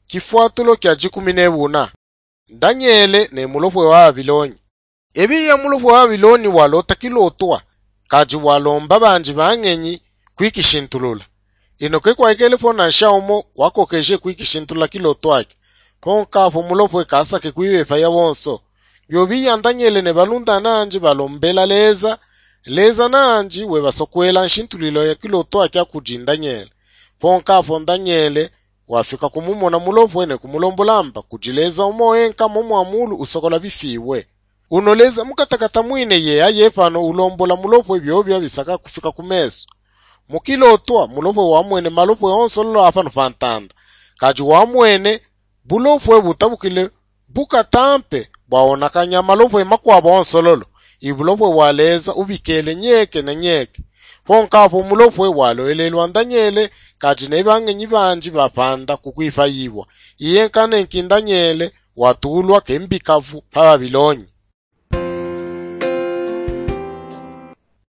Kifuatulo kya 14. Daniele ne mulofwe wa Babiloni. Ebiya mulofwe wa Babiloni walota kilotwa kaji walomba banji bangenyi kwikishintulula. Inoke kwa ikelefona shaumo wakokeje kwikishintula kilotwake. Konkafo mulofwe kasake kwibefa ya wonso. Byobiya Daniele ne balunda nanji balombela leza nanji we basokwela nshintulilo ya kilotwake akujinda Daniele. Konkafo Daniele wafika kumumona mulofwe ne kumulombolamba kujileza umoyenka momwamulu usokola bifiwe. Unoleza mukatakata mwine ye ayefano ulombola mulofwe byobya bisaka kufika kumeso. Mukilotwa mulofwe wamwene malofwe onsolo afano fantanda. Kaji wamwene bulofwe butabukile bukatampe bwaonakanya malofwe makwabo onsololo. Ibulofwe waleza ubikele nyeke na nyeke. Konkafo mulofwe waloelelwa Daniele kaji nebangenyi banji bapanda kukwifa yibwa. Iyenkane Daniele watulwa kembikavu pa Babiloni.